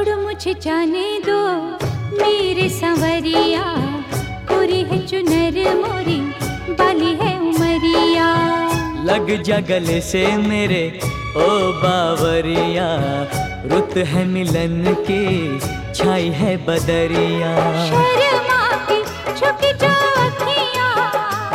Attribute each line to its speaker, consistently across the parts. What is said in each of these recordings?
Speaker 1: छोड़ मुझे जाने दो मेरे संवरिया, पूरी है चुनर मोरी, बाली है उमरिया।
Speaker 2: लग जा गले से मेरे ओ बावरिया, रुत है मिलन की, छाई है बदरिया।
Speaker 1: शर्मा की झुकी जो अखियाँ,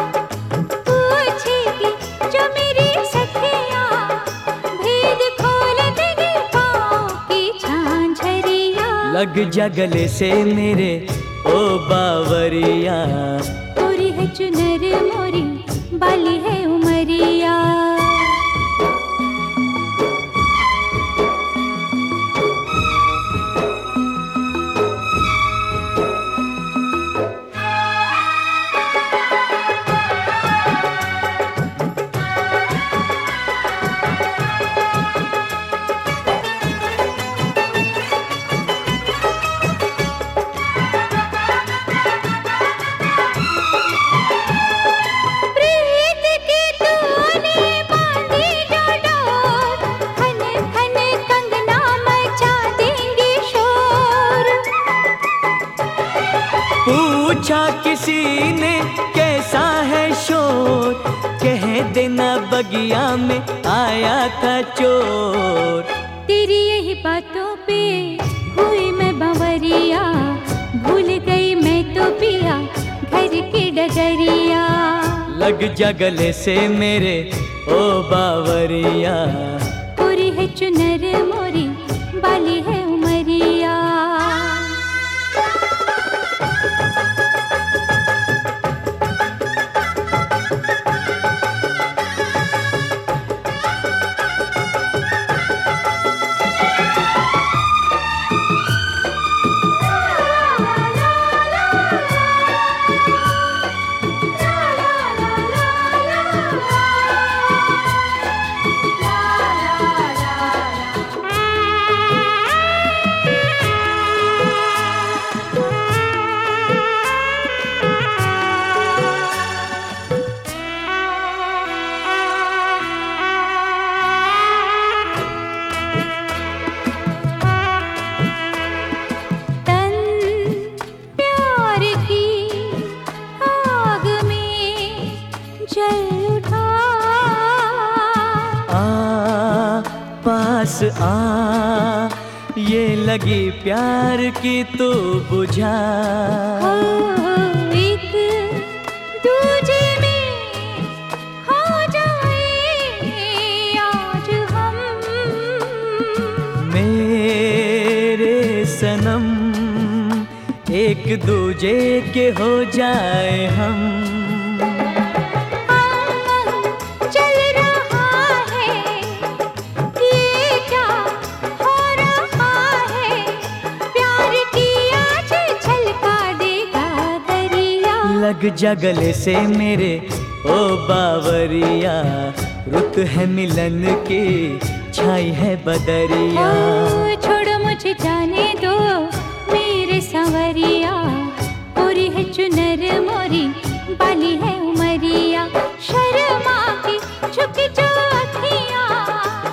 Speaker 1: पूछेगी जो मेरी सखियाँ, भेद खोल देगी पाँव की झांझरिया।
Speaker 2: लग जा गले से मेरे ओ बावरिया,
Speaker 1: पूरी है चुनर मोरी, बाली है उमरिया।
Speaker 2: पूछा किसी ने कैसा है शोर, कह देना बगिया में आया था चोर।
Speaker 1: तेरी यही बातों पे हुई मैं बावरिया, भूल गई मैं तो पिया घर की डगरिया।
Speaker 2: लग जा गले से मेरे ओ बावरिया,
Speaker 1: पूरी है चुनर मोरी, बाली है उमरिया।
Speaker 2: पास आ, ये लगी प्यार की तो बुझा।
Speaker 1: एक दूजे में हो जाए आज हम,
Speaker 2: मेरे सनम एक दूजे के हो जाए हम। लग जा गले से मेरे ओ बावरिया, रुत है मिलन की, छाई है बदरिया।
Speaker 1: छोड़ो मुझे जाने दो मेरे संवरिया, पूरी है चुनर मोरी, बाली है उमरिया। शर्मा की झुकी जो अखियाँ,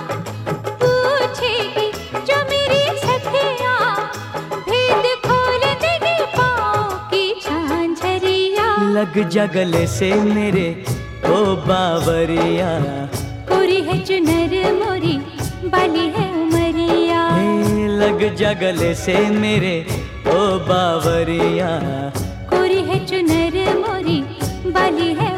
Speaker 1: पूछेगी जो मेरी सखियाँ, भेद खोल देगी पाँव की झांझरिया।
Speaker 2: लग जा गले से मेरे ओ बावरिया,
Speaker 1: पूरी है चुनर मोरी, बाली है उमरिया।
Speaker 2: लग जा गले से मेरे ओ बावरिया,
Speaker 1: पूरी है चुनर मोरी, बाली है